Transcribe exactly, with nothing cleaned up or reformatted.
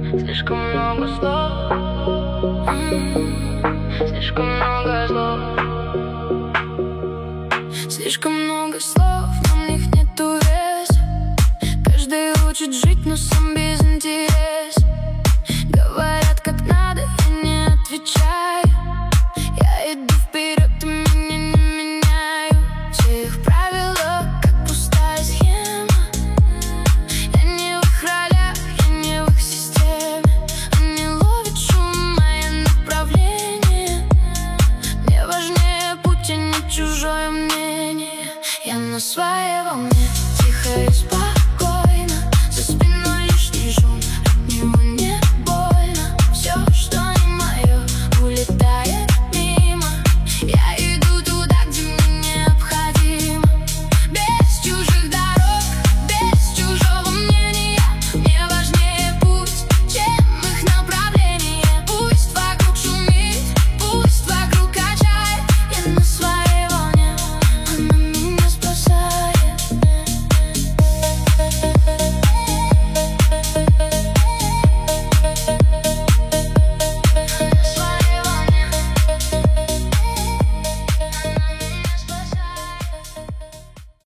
Слишком много слов, слишком много слов, слишком много слов, но в них нету веса. Каждый хочет жить, но сам без интереса.